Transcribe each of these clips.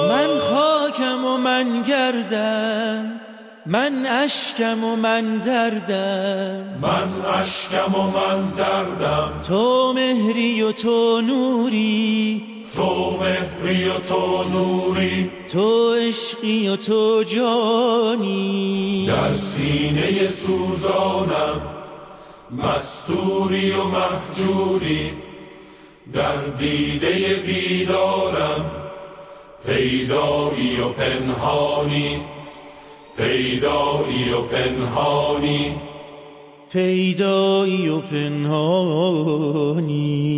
من خاکم و من گردم، من اشکم و من دردم، من اشکم و من دردم. تو مهری و تو نوری، تو مهری و تو نوری، تو عشقی و تو جانی. در سینه سوزانم مستوری و مهجوری، در دیده بیدارم پیدایی و پنهانی، پیدایی و پنهانی، پیدایی و پنهانی.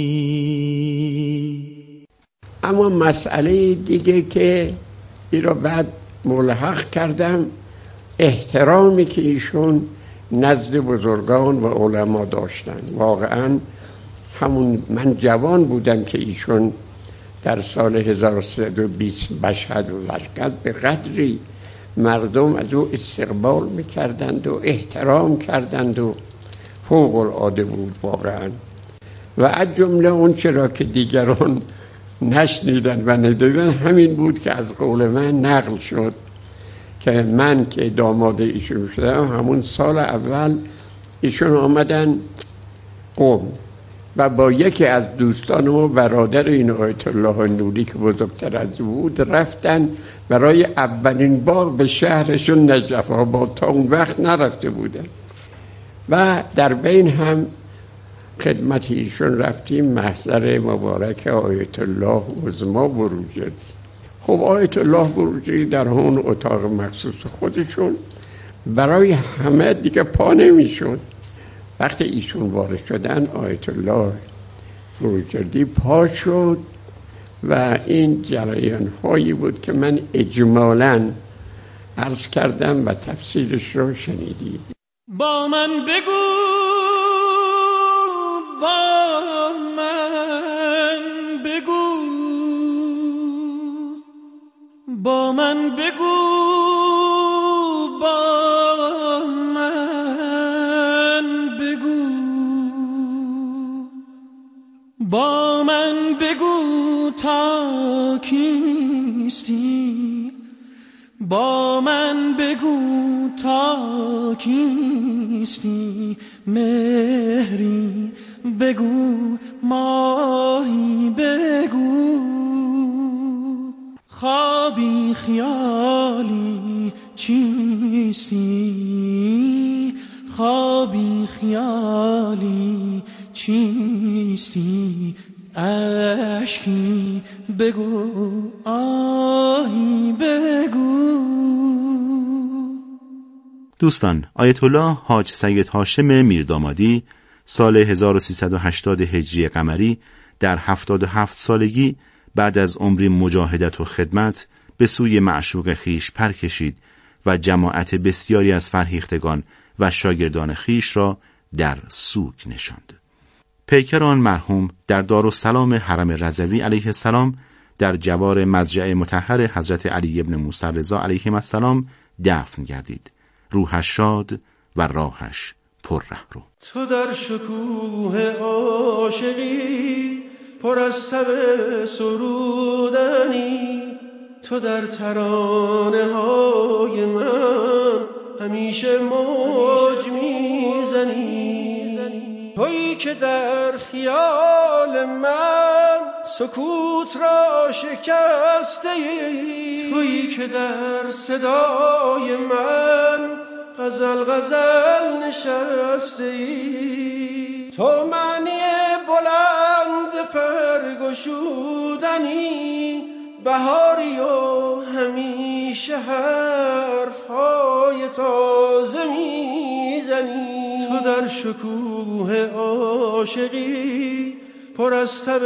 اما مسئله دیگه که این را بعد ملحق کردم، احترامی که ایشون نزد بزرگان و علما داشتن. واقعا همون من جوان بودم که ایشون در سال 1320 مشهد و لشکر به قدری مردم از او استقبال میکردند و احترام کردند و فوق العاده بود واقعا. و از جمله اون چرا که دیگران نشنیدن و ندیدن همین بود که از قول من نقل شد که من که داماد ایشون شدم همون سال اول ایشون آمدن قم و با یکی از دوستان و برادر این آیت الله نوری که بزرگتر از بود رفتن برای اولین بار به شهرشون نجف آباد. تا اون وقت نرفته بودن و در بین هم خدمت ایشون رفتیم محضر مبارک آیت الله عظما بروجردی. خب آیت الله بروجردی در اون اتاق مخصوص خودشون برای همه دیگه پا نمیشد. وقتی ایشون وارد شدن آیت الله بروجردی پا شد و این جریان هایی بود که من اجمالاً عرض کردم و تفسیرش رو شنیدید. با من بگو، با من بگو، با من بگو، با من بگو، با من بگو تا کیستی، با من بگو تا کیستی، مهری بگو، ماهی بگو، خوابی خیالی چیستی، خوابی خیالی چیستی، اشکی بگو، آهی بگو. دوستان، آیت الله حاج سید هاشم میردامادی سال 1380 هجری قمری در 77 سالگی بعد از عمری مجاهدت و خدمت به سوی معشوق خیش پر کشید و جماعت بسیاری از فرهیختگان و شاگردان خیش را در سوگ نشاند. پیکر آن مرحوم در دارالسلام حرم رضوی علیه السلام در جوار مضجع مطهر حضرت علی ابن موسی رضا علیه السلام دفن گردید. روحش شاد و راهش پر رهرو. تو در شکوه عاشقی پر از تب سرودنی، تو در ترانه های من همیشه موج میزنی، تویی که در خیال من سکوت را شکسته ای، تویی که در صدای من غزل غزل نشسته ای، تو معنی بلند پرگشودنی، بهاری و همیشه حرفهای تازه میزنی، تو در شکوه عاشقی پر از تب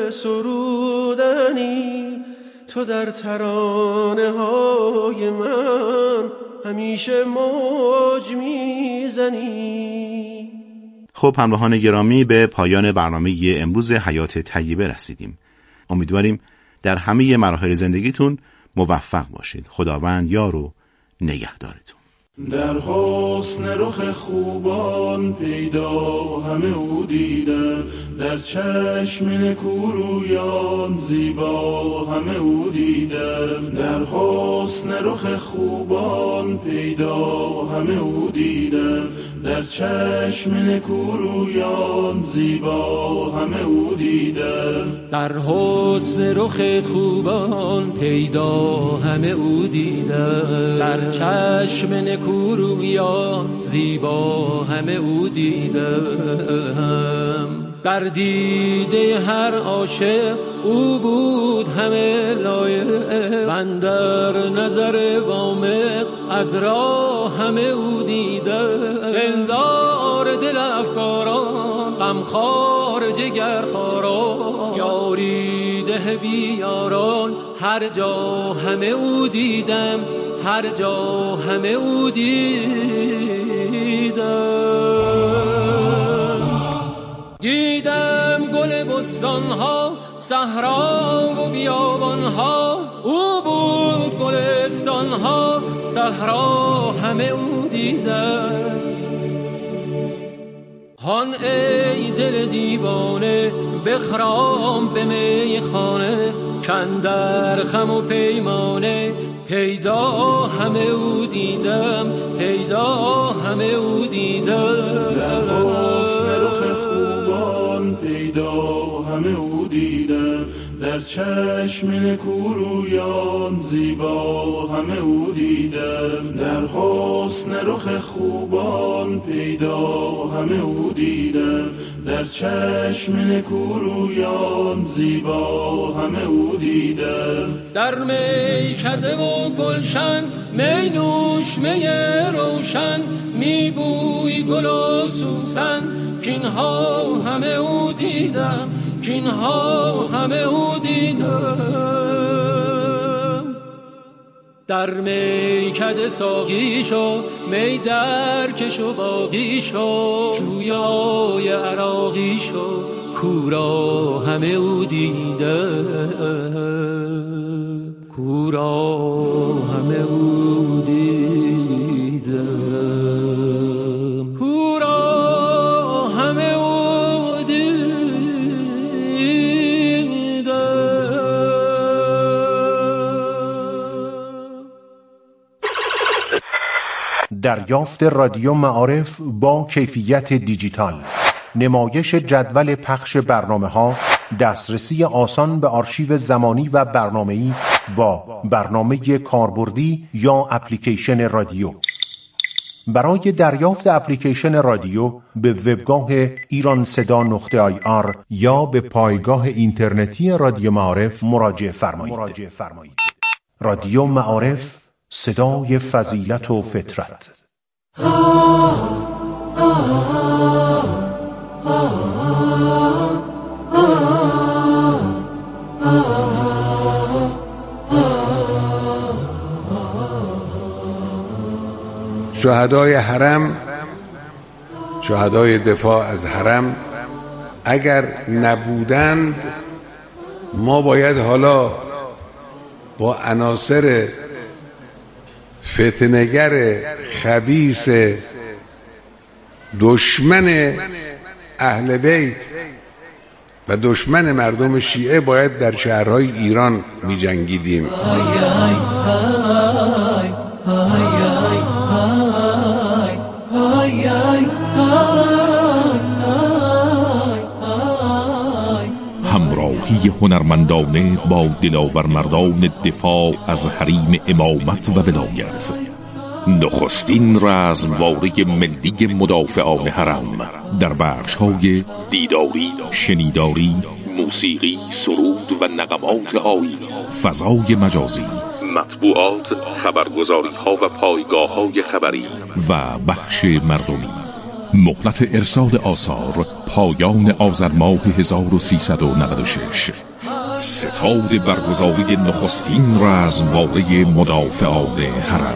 سرودنی، تو در ترانه های من همیشه موج میزنی. خب همراهان گرامی، به پایان برنامه امروز حیات طیبه رسیدیم. امیدواریم در همه مراحل زندگیتون موفق باشید. خداوند یار و نگهدارتون. در حسن رخ خوبان پیدا همه او دیده، در چشم نکورویان زیبا همه او دیده، در حسن رخ خوبان پیدا همه او دیده، در چشم نکورویان زیبا همه او دیده، در حسن رخ خوبان پیدا همه او دیده، در چشم نکورویان زیبا همه او دیده، در دیده هر عاشق او بود همه لایق، من در نظر وامق از راه همه او دیده، دلدار دل افکاران غمخوار جگرخواران یاری ده بیاران هر جا همه او دیدم، هر جا همه او دیدم گل بستانها صحرا و بیابانها، او بود گلستانها صحرا همه او دیدم، هان ای دل دیوانه بخرام به میخانه، کاندر خم و پیمانه پیدا همه او دیدم، پیدا همه او دیدم، در حسن رخ خوبان پیدا همه او دیدم، در چشم نکورویان زیبا همه او دیدم، در حسن رخ خوبان پیدا همه او دیدم، در چشم نکورویان زیبا همه او دیدم، در میکده و گلشن می نوش می روشن، می بوی گل و سوسن، کینها همه او دیدم، کینها همه او دیدم، در میکده ساقی شو می در کش و باقی شو، جویای عراقی شو کورا همه او دیدم، کورا همه او دیدم، کورا همه او دیدم. دریافت رادیو معارف با کیفیت دیجیتال، نمایش جدول پخش برنامه‌ها، دسترسی آسان به آرشیو زمانی و برنامه‌ای با برنامه کاربردی یا اپلیکیشن رادیو. برای دریافت اپلیکیشن رادیو به وبگاه ایرانصدا.ir یا به پایگاه اینترنتی رادیو معارف مراجعه فرمایید. رادیو معارف، صدای فضیلت و فطرت. شهدای حرم، شهدای دفاع از حرم اگر نبودند، ما باید حالا با عناصر فتنه‌گر خبیث دشمن اهل بیت و دشمن مردم شیعه باید در شهرهای ایران می جنگیدیم. همراهی هنرمندانه با دلاور مردان دفاع از حریم امامت و ولایت، نخستین رزمواره ملی مدافعان حرم در بخش‌های دیداری، شنیداری، موسیقی، سرود و نغمات آیینی، فضای مجازی، مطبوعات، خبرگزاری‌ها و پایگاه‌های خبری و بخش مردمی. مهلت ارسال آثار پایان آذر ماه 1396. ستاد برگزاری نخستین رزمواره مدافعان حرم.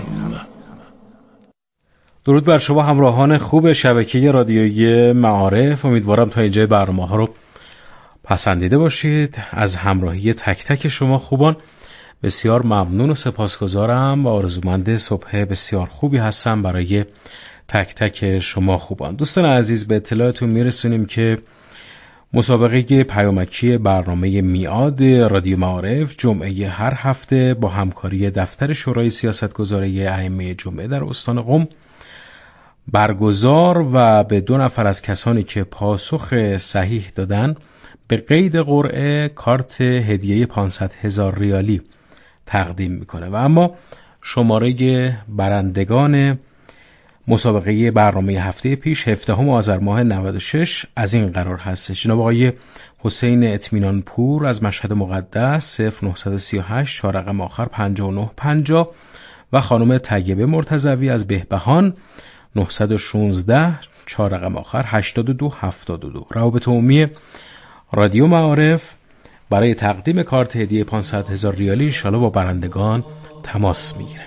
درود بر شما همراهان خوب شبکه رادیویی معارف. امیدوارم تا اینجای برنامه ها رو پسندیده باشید. از همراهی تک تک شما خوبان بسیار ممنون و سپاسگزارم و آرزومند صبح بسیار خوبی هستم برای تک تک شما خوبان. دوستان عزیز، به اطلاعتون میرسونیم که مسابقه پیامکی برنامه میعاد رادیو معارف جمعه هر هفته با همکاری دفتر شورای سیاستگذاری ائمه جمعه در استان قم برگزار و به 2 نفر از کسانی که پاسخ صحیح دادن به قید قرعه کارت هدیه 500,000 ریالی تقدیم میکنه. و اما شماره برندگان مسابقه برنامه هفته پیش 17 آذر ماه 96 از این قرار هست: جناب آقای حسین اطمینان پور از مشهد مقدس 0938 4 رقم آخر 5950 و خانم طیبه مرتضوی از بهبهان 916 4 رقم آخر 8272. روابط عمومی رادیو معارف برای تقدیم کارت هدیه 500,000 ریالی انشاءالله با برندگان تماس میگیره.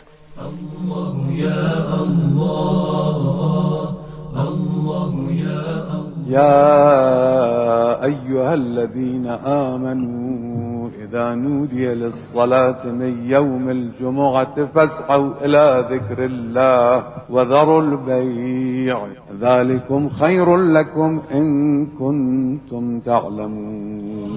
يا أيها الذين آمنوا إذا نودي للصلاة من يوم الجمعة فاسعوا إلى ذكر الله وذروا البيع ذلكم خير لكم إن كنتم تعلمون.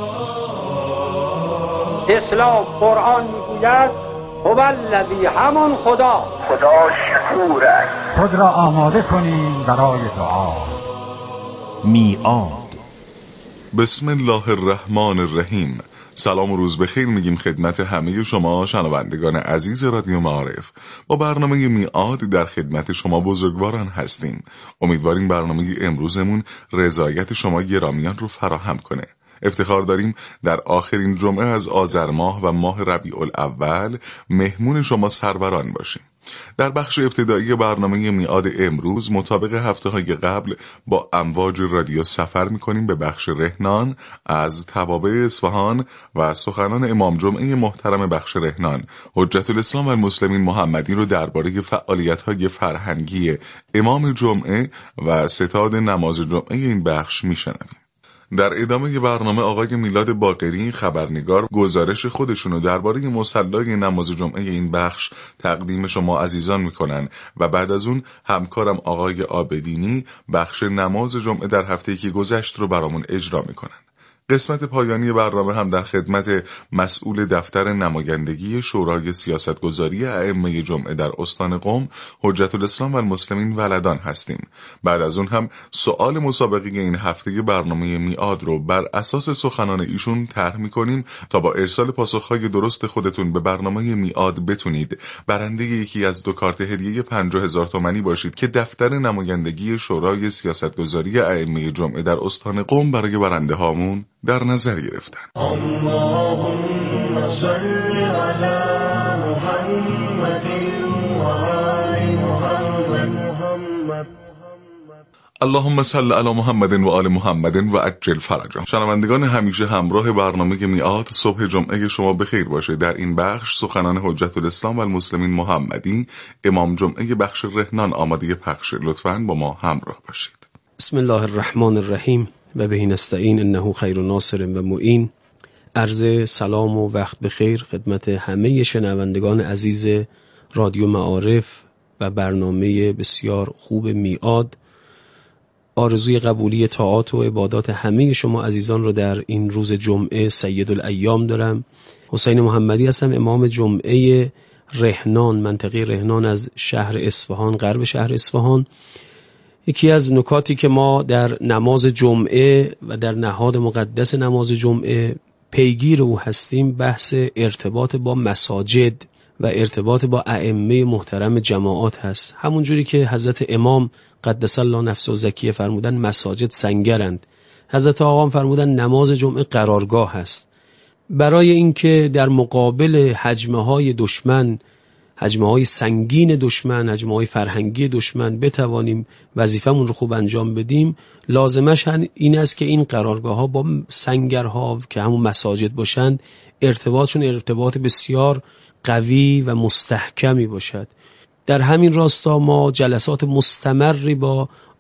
اسلام قرآن میگوید هو الذی، همان خدا شکور است. خود را آماده کنیم برای دعا. میعاد. بسم الله الرحمن الرحیم. سلام و روز بخیر میگیم خدمت همه شما شنوندگان عزیز رادیو معارف. با برنامه میعاد در خدمت شما بزرگواران هستیم. امیدواریم برنامه امروزمون رضایت شما گرامیان رو فراهم کنه. افتخار داریم در آخرین جمعه از آذر ماه و ماه ربیع الاول مهمون شما سروران باشیم. در بخش ابتدایی برنامه میعاد امروز مطابق هفته‌های قبل با امواج رادیو سفر می‌کنیم به بخش رهنان از توابع اصفهان و سخنان امام جمعه محترم بخش رهنان حجت الاسلام و المسلمین محمدی رو درباره فعالیت‌های فرهنگی امام جمعه و ستاد نماز جمعه این بخش می‌شنویم. در ادامه برنامه آقای میلاد باقری خبرنگار گزارش خودشونو درباره مصلای نماز جمعه این بخش تقدیم شما عزیزان میکنن و بعد از اون همکارم آقای آبدینی بخش نماز جمعه در هفته‌ای که گذشت رو برامون اجرا میکنن. قسمت پایانی برنامه هم در خدمت مسئول دفتر نمایندگی شورای سیاستگذاری ائمه جمعه در استان قم حجت الاسلام و المسلمین ولدان هستیم. بعد از اون هم سوال مسابقه این هفته برنامه میعاد رو بر اساس سخنان ایشون طرح می‌کنیم تا با ارسال پاسخ‌های درست خودتون به برنامه میعاد بتونید برنده یکی از 2 کارت هدیه 50,000 تومانی باشید که دفتر نمایندگی شورای سیاستگذاری ائمه جمعه در استان قم برای برنده هامون در نظر گرفتن. اللهم صل علی محمد و آل محمد. اللهم صل علی محمد و آل محمد و عجل فرجهم. شنوندگان همیشه همراه برنامه میعاد، صبح جمعه شما بخیر باشه. در این بخش سخنان حجت الاسلام و المسلمین محمدی امام جمعه بخش رهنان آماده پخش. لطفاً با ما همراه باشید. بسم الله الرحمن الرحیم و به نستعین انه خیر ناصر و معین. عرض سلام و وقت بخیر خدمت همه شنوندگان عزیز رادیو معارف و برنامه بسیار خوب میعاد. آرزوی قبولی طاعات و عبادات همه شما عزیزان رو در این روز جمعه سید الایام دارم. حسین محمدی هستم، امام جمعه رهنان، منطقه رهنان از شهر اصفهان، غرب شهر اصفهان. یکی از نکاتی که ما در نماز جمعه و در نهاد مقدس نماز جمعه پیگیر او هستیم بحث ارتباط با مساجد و ارتباط با ائمه محترم جماعات هست. همون جوری که حضرت امام قدس الله نفسه و زکیه فرمودن مساجد سنگرند، حضرت آقا فرمودن نماز جمعه قرارگاه هست. برای اینکه در مقابل هجمه‌های دشمن، هجمه‌های سنگین دشمن، هجمه‌های فرهنگی دشمن بتوانیم وظیفمون رو خوب انجام بدیم، لازمش این است که این قرارگاه‌ها با سنگرها که همون مساجد باشند ارتباطشون ارتباط بسیار قوی و مستحکمی باشد. در همین راستا ما جلسات مستمری با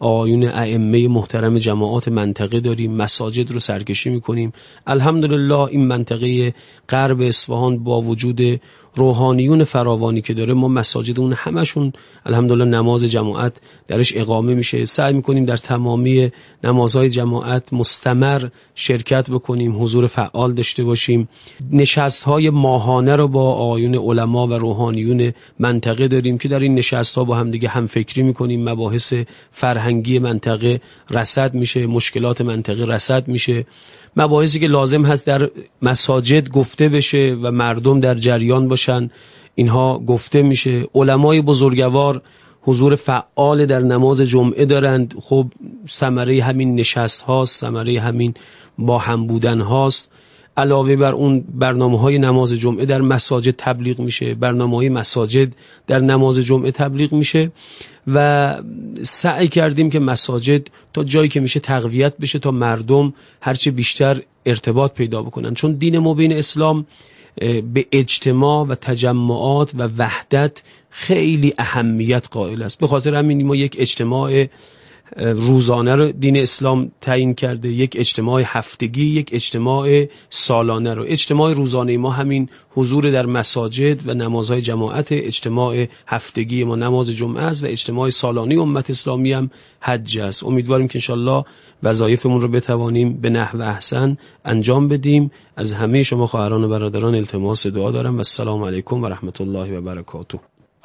آیون ائمه محترم جماعات منطقه داریم، مساجد رو سرکشی میکنیم. الحمدلله این منطقه غرب اصفهان با وجود روحانیون فراوانی که داره، ما مساجد اون همشون الحمدلله نماز جماعت درش اقامه میشه. سعی میکنیم در تمامی نمازهای جماعت مستمر شرکت بکنیم، حضور فعال داشته باشیم. نشست‌های ماهانه رو با آیون علما و روحانیون منطقه داریم که در این نشست‌ها با هم دیگه هم فکری میکنیم، مباحث فرهنگی منطقه رصد میشه، مشکلات منطقه رصد میشه، مباحثی که لازم هست در مساجد گفته بشه و مردم در جریان باشن اینها گفته میشه. علمای بزرگوار حضور فعال در نماز جمعه دارند. خب ثمره همین نشست هاست، ثمره همین با هم بودن هاست. علاوه بر اون برنامه‌های نماز جمعه در مساجد تبلیغ میشه، برنامه‌های مساجد در نماز جمعه تبلیغ میشه و سعی کردیم که مساجد تا جایی که میشه تقویت بشه تا مردم هرچه بیشتر ارتباط پیدا بکنن، چون دین مبین اسلام به اجتماع و تجمعات و وحدت خیلی اهمیت قائل است. به خاطر همین ما یک اجتماع روزانه رو دین اسلام تعیین کرده، یک اجتماع هفتگی، یک اجتماع سالانه رو. اجتماع روزانه ما همین حضور در مساجد و نمازهای جماعت، اجتماع هفتگی ما نماز جمعه است و اجتماع سالانه امت اسلامی هم حج است. امیدواریم که انشالله وظایفمون رو بتوانیم به نحو احسن انجام بدیم. از همه شما خواهران و برادران التماس دعا دارم و السلام علیکم و رحمت الله و برکاته.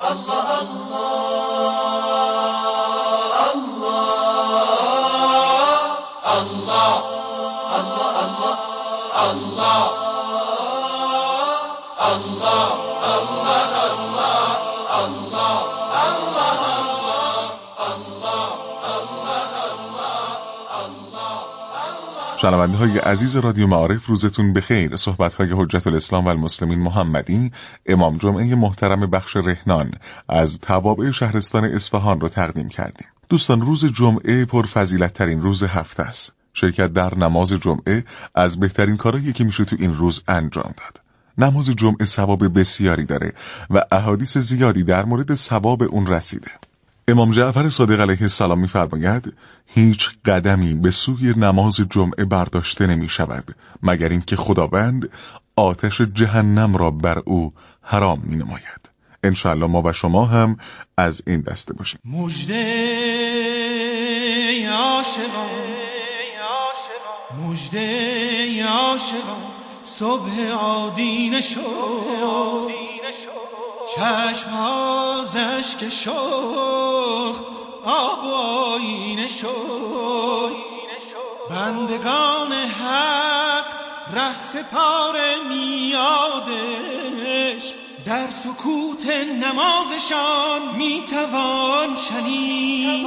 شنونده های عزیز رادیو معارف، روزتون بخیر. صحبت های حجت الاسلام و المسلمین محمدی، امام جمعه محترم بخش رهنان از توابع شهرستان اصفهان رو تقدیم کردیم. دوستان، روز جمعه پرفضیلت ترین روز هفته است. شرکت در نماز جمعه از بهترین کارهایی که میشه تو این روز انجام داد. نماز جمعه ثواب بسیاری داره و احادیث زیادی در مورد ثواب اون رسیده. امام جعفر صادق علیه السلام می‌فرماید هیچ قدمی به سوی نماز جمعه برداشته نمی شود مگر اینکه خداوند آتش جهنم را بر او حرام می نماید. انشاءالله ما و شما هم از این دسته باشیم. مژده عاشقان، مژده عاشقان، صبح آدینه شد، چشم ها ز اشک شوق آب و آینه شد، بندگان حق ره سپار میادش، در سکوت نمازشان میتوان شنید،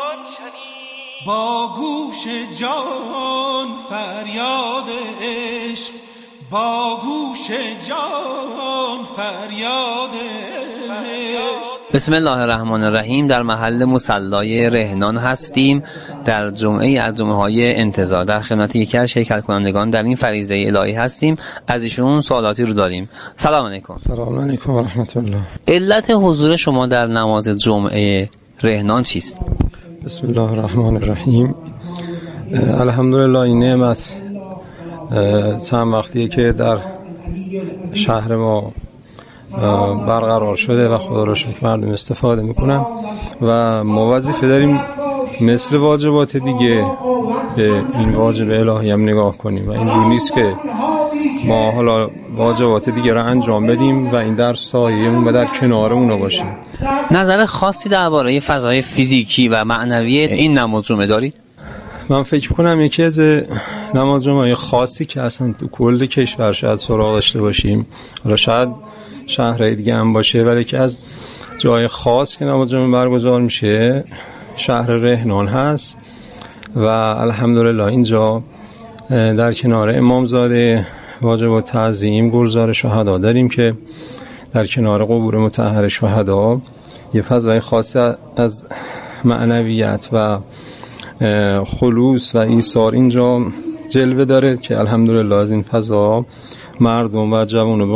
با گوش جان فریاد عشق، با گوش جان فریاد عشق. بسم الله الرحمن الرحیم. در محل مصلای رهنان هستیم در جمعه از جمعه‌های انتظار. در خدمت یکی از شرکت کنندگان در این فریضه الهی هستیم. از ایشون سوالاتی رو داریم. سلام علیکم. سلام علیکم و رحمت الله. علت حضور شما در نماز جمعه رهنان چیست؟ بسم الله الرحمن الرحیم. الحمدلله این نعمت چند وقتیه که در شهر ما برقرار شده و خدا را شکر مردم استفاده میکنن و ما وظیفه داریم مثل واجبات دیگه به این واجب الهی هم نگاه کنیم و اینجور نیست که ما حالا واجبات دیگه را انجام بدیم و این در سایه‌مون و در کنارمون باشیم. نظر خاصی درباره فضای فیزیکی و معنوی این نماز جمعه دارید؟ من فکر کنم یکی از نماز جمعه خاصی که اصلا تو کل کشور شاید سراغ داشته باشیم، حالا شاید شهرهای دیگه هم باشه، ولی که از جای خاص که نماز جمعه برگزار میشه شهر رهنان هست و الحمدلله اینجا در کنار امامزاده واجب و تعظیم گلزار شهدا داریم که در کنار قبور مطهر شهدا یه فضای خاص از معنویت و خلوص و ایثار اینجا جلوه داره که الحمدلله از این فضا مردم و جوانو به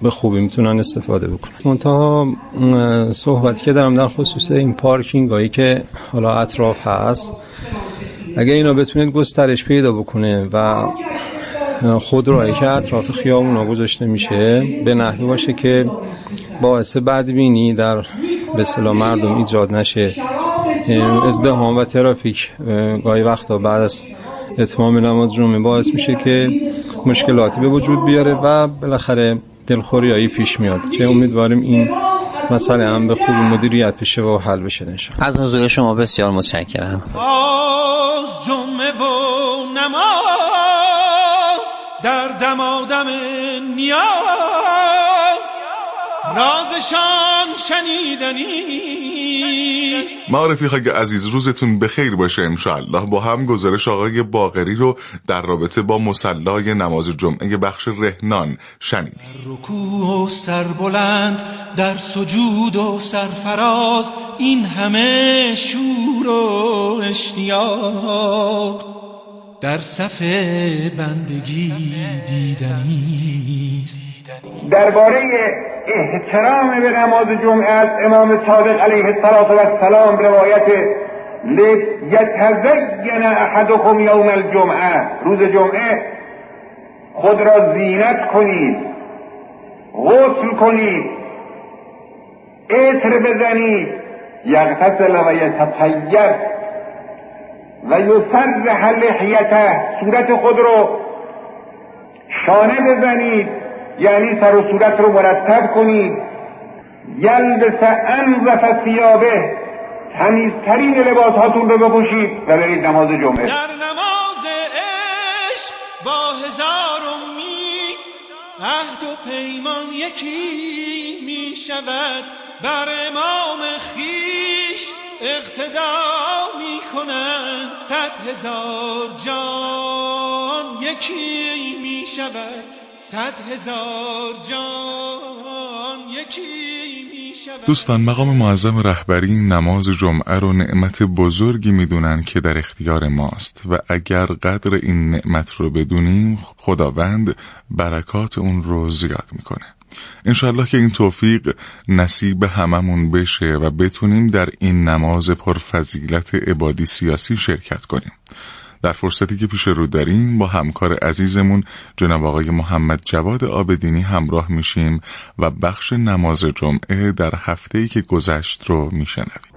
به خوبی میتونن استفاده بکنن. منتها صحبتی که دارم در خصوص این پارکینگ هایی که حالا اطراف هست، اگه اینا بتونید گسترش پیدا بکنه و خودرویی که اطراف خیابونا گذاشته میشه به نحوی باشه که باعث بدبینی در به اصطلاح مردم ایجاد نشه، ازدحام و ترافیک گاهی وقتا بعد از اتمام نماز جمعه باعث میشه که مشکلاتی به وجود بیاره و بالاخره دلخوریایی پیش میاد که امیدواریم این مسئله هم به خوبی مدیریت بشه و حل بشه انشاءالله. از حضور شما بسیار متشکرم. باز جمعه و نماز در دمادم نیاز رازشان شنیدنیست. معارفی خواهی عزیز، روزتون بخیر باشه انشاءالله. با هم گزارش آقای باقری رو در رابطه با مصلای نماز جمعه بخش رهنان شنیدیم. در رکوع و سربلند، در سجود و سرفراز، این همه شور و اشتیاق در صف بندگی دیدنیست. درباره احترام به نماز جمعه از امام صادق علیه السلام روایت لیتزین احدکم یوم الجمعه، روز جمعه خود را زینت کنید، غسل کنید، عطر بزنید، یغتسل و یتطیر و یسرح لحیته، صورت خود رو شانه بزنید، یعنی سر و صورت رو مرتب کنید، یلبس انظف ثیابه، تمیزترین لباسهاتون رو بپوشید و برید نماز جمعه. در نماز عشق با هزار امید عهد و پیمان یکی می شود، بر امام خویش اقتدا می کنند، 100,000 جان یکی می شود، 100,000 جان یکی می شود. دوستان، مقام معظم رهبری نماز جمعه رو نعمت بزرگی میدونن که در اختیار ماست و اگر قدر این نعمت رو بدونیم خداوند برکات اون رو زیاد میکنه. انشالله که این توفیق نصیب هممون بشه و بتونیم در این نماز پرفضیلت عبادی سیاسی شرکت کنیم. در فرصتی که پیش رو داریم با همکار عزیزمون جناب آقای محمد جواد عابدینی همراه میشیم و بخش نماز جمعه در هفته‌ای که گذشت رو میشنویم.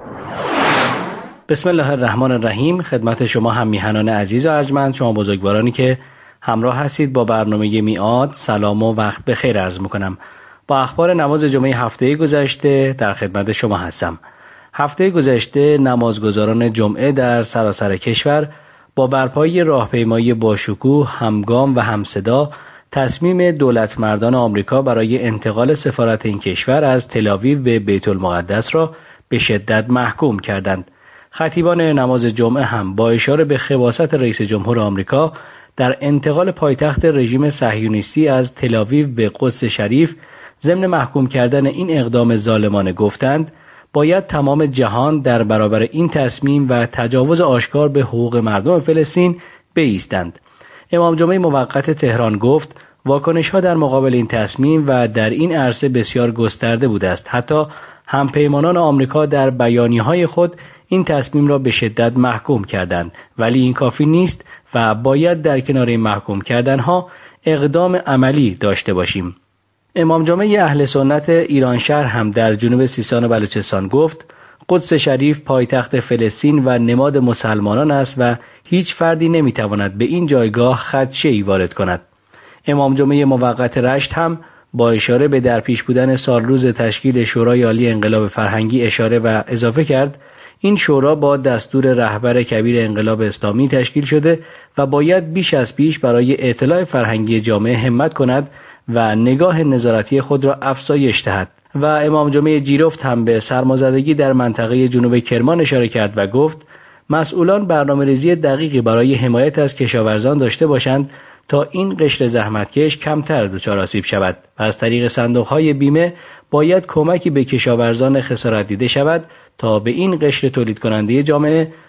بسم الله الرحمن الرحیم. خدمت شما هم میهنان عزیز و ارجمند، شما بزرگوارانی که همراه هستید با برنامه میعاد، سلام و وقت بخیر عرض میکنم. با اخبار نماز جمعه هفته گذشته در خدمت شما هستم. هفته گذشته نمازگزاران جمعه در سراسر کشور با برپایی راهپیمایی باشکوه، همگام و همصدا تصمیم دولت مردان آمریکا برای انتقال سفارت این کشور از تل‌آویو به بیت المقدس را به شدت محکوم کردند. خطیبان نماز جمعه هم با اشاره به خباثت رئیس جمهور آمریکا در انتقال پایتخت رژیم صهیونیستی از تل‌آویو به قدس شریف ضمن محکوم کردن این اقدام ظالمانه گفتند باید تمام جهان در برابر این تصمیم و تجاوز آشکار به حقوق مردم فلسطین بایستند. امام جمعه موقت تهران گفت واکنش‌ها در مقابل این تصمیم و در این عرصه بسیار گسترده بوده است. حتی همپیمانان آمریکا در بیانیه‌های خود این تصمیم را به شدت محکوم کردند، ولی این کافی نیست و باید در کنار این محکوم کردنها اقدام عملی داشته باشیم. امام جمعه اهل سنت ایران شهر هم در جنوب سیستان و بلوچستان گفت قدس شریف پایتخت فلسطین و نماد مسلمانان است و هیچ فردی نمیتواند به این جایگاه خدشه‌ای وارد کند. امام جمعه موقت رشت هم با اشاره به در پیش بودن سالروز تشکیل شورای عالی انقلاب فرهنگی اشاره و اضافه کرد این شورا با دستور رهبر کبیر انقلاب اسلامی تشکیل شده و باید بیش از پیش برای اطلاع فرهنگی جامعه همت کند و نگاه نظارتی خود را افزایش دهد. و امام جمعه جیرفت هم به سرمازدگی در منطقه جنوب کرمان اشاره کرد و گفت مسئولان برنامه‌ریزی دقیقی برای حمایت از کشاورزان داشته باشند تا این قشر زحمتکش کمتر دچار آسیب شود و از طریق صندوق‌های بیمه باید کمکی به کشاورزان خسارت دیده شود تا به این قشر تولید کننده جامعه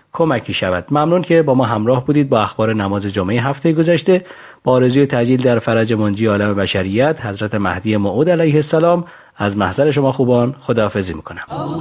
کمکی شود. ممنون که با ما همراه بودید با اخبار نماز جمعه هفته گذشته. با آرزوی تعجیل در فرج منجی عالم بشریت حضرت مهدی موعود علیه السلام از محضر شما خوبان خداحافظی میکنم.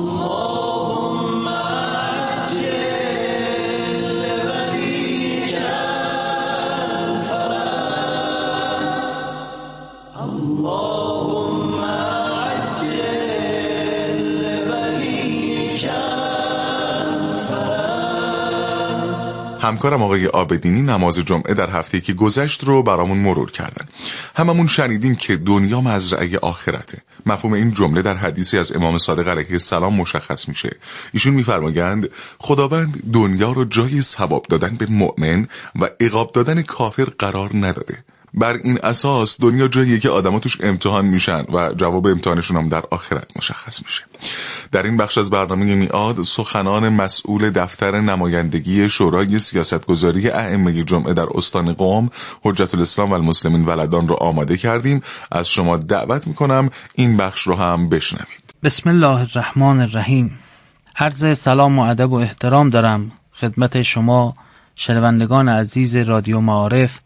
همکارم آقای عابدینی نماز جمعه در هفته که گذشت رو برامون مرور کردن. هممون شنیدیم که دنیا مزرعه آخرته. مفهوم این جمله در حدیثی از امام صادق علیه السلام مشخص میشه. ایشون میفرمایند خداوند دنیا رو جای ثواب دادن به مؤمن و عقاب دادن کافر قرار نداده. بر این اساس دنیا جاییه که آدم‌ها توش امتحان میشن و جواب امتحانشون هم در آخرت مشخص میشه. در این بخش از برنامه میعاد سخنان مسئول دفتر نمایندگی شورای سیاستگذاری ائمه جمعه در استان قم حجت الاسلام و المسلمین ولدان رو آماده کردیم. از شما دعوت میکنم این بخش رو هم بشنوید. بسم الله الرحمن الرحیم. عرض سلام و ادب و احترام دارم خدمت شما شنوندگان عزیز رادیو معارف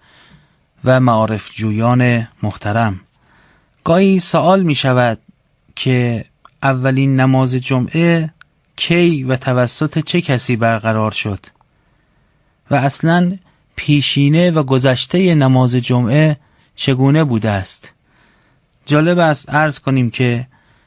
و معارف جویان محترم. گاهی سوال می شود که اولین نماز جمعه کی و توسط چه کسی برقرار شد و اصلاً پیشینه و گذشته نماز جمعه چگونه بوده است. جالب است عرض کنیم که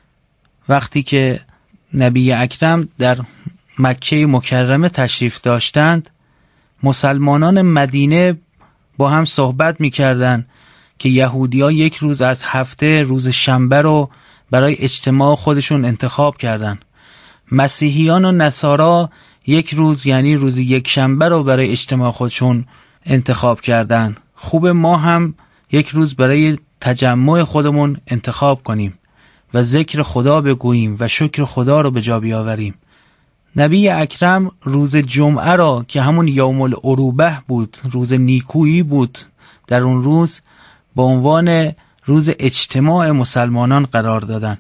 وقتی که نبی اکرم در مکه مکرمه تشریف داشتند، مسلمانان مدینه با هم صحبت می‌کردند که یهودی‌ها یک روز از هفته روز شنبه رو برای اجتماع خودشون انتخاب کردند. مسیحیان و نصارا یک روز یعنی روز یک شنبه رو برای اجتماع خودشون انتخاب کردند. خوب ما هم یک روز برای تجمع خودمون انتخاب کنیم و ذکر خدا بگوییم و شکر خدا رو به جا بیاوریم. نبی اکرم روز جمعه را که همون یوم العروبه بود، روز نیکویی بود، در اون روز به عنوان روز اجتماع مسلمانان قرار دادن.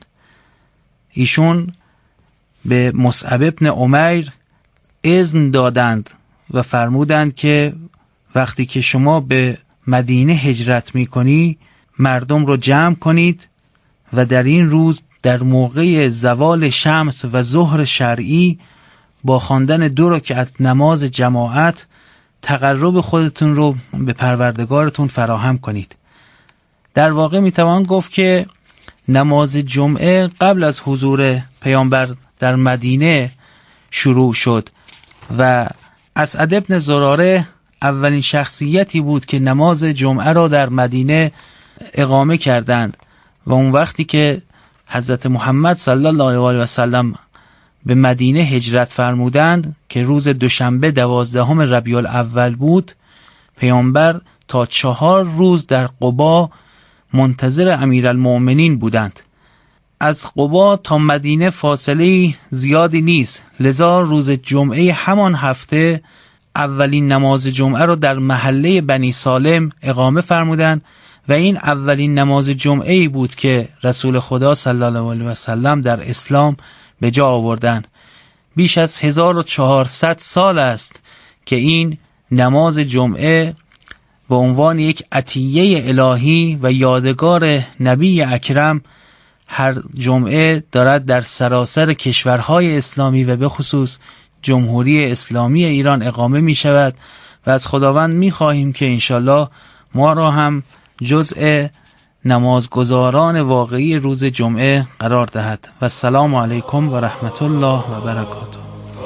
ایشون به مصعب ابن عمیر اذن دادند و فرمودند که وقتی که شما به مدینه هجرت میکنی مردم رو جمع کنید و در این روز در موقع زوال شمس و ظهر شرعی با خواندن 2 رکعت نماز جماعت تقرب خودتون رو به پروردگارتون فراهم کنید. در واقع میتوان گفت که نماز جمعه قبل از حضور پیامبر در مدینه شروع شد و اسعد ابن زراره اولین شخصیتی بود که نماز جمعه را در مدینه اقامه کردند و اون وقتی که حضرت محمد صلی الله علیه و سلم به مدینه هجرت فرمودند که روز دوشنبه 12 ربیع الاول بود، پیامبر تا 4 روز در قبا منتظر امیرالمؤمنین بودند. از قبا تا مدینه فاصله زیادی نیست، لذا روز جمعه همان هفته اولین نماز جمعه را در محله بنی سالم اقامه فرمودند و این اولین نماز جمعه بود که رسول خدا صلی الله علیه و سلم در اسلام به جا آوردند. بیش از 1400 سال است که این نماز جمعه به عنوان یک عطیه الهی و یادگار نبی اکرم هر جمعه دارد در سراسر کشورهای اسلامی و به خصوص جمهوری اسلامی ایران اقامه می شود و از خداوند می خواهیم که انشالله ما را هم جزء نمازگزاران واقعی روز جمعه قرار دهد. و السلام علیکم و رحمت الله و برکاته.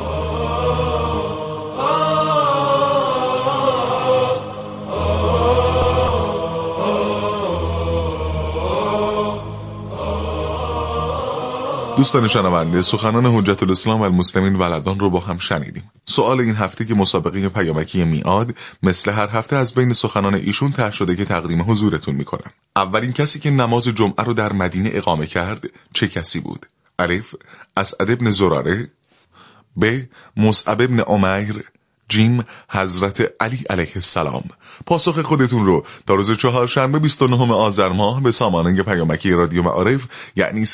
دوستان شنونده، سخنان حجت الاسلام و المسلمین ولدان رو با هم شنیدیم. سوال این هفته که مسابقه پیامکی میعاد مثل هر هفته از بین سخنان ایشون طرح شده که تقدیم حضورتون میکنم. اولین کسی که نماز جمعه رو در مدینه اقامه کرد چه کسی بود؟ الف اسعد ابن زراره، ب مصعب ابن عمیر، جیم حضرت علی علیه السلام. پاسخ خودتون رو تا روز چهارشنبه 29 آذر ماه به سامانه پیامکی رادیو معارف یعنی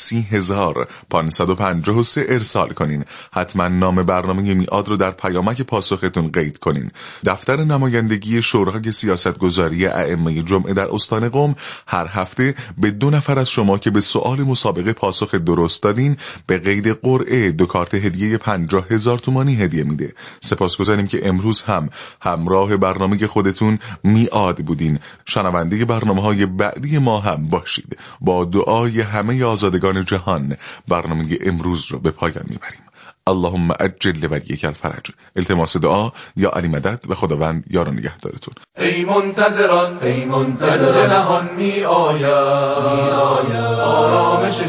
30553 ارسال کنین. حتما نام برنامه میعاد رو در پیامک پاسختون قید کنین. دفتر نمایندگی شورای سیاستگذاری ائمه جمعه در استان قم هر هفته به 2 نفر از شما که به سوال مسابقه پاسخ درست دادین به قید قرعه 2 کارت هدیه 50,000 تومانی هدیه میده. سپاسگزاریم که امروز هم همراه برنامه خودتون میعاد بودین. شنونده برنامه‌های بعدی ما هم باشید. با دعای همه آزادگان جهان برنامه امروز رو به پایان میبریم. اللهم عجل ولیک الفرج. التماس دعا یا علی مدد و خداوند یار و نگهدارتون. ای منتظران جهان می آید آرامش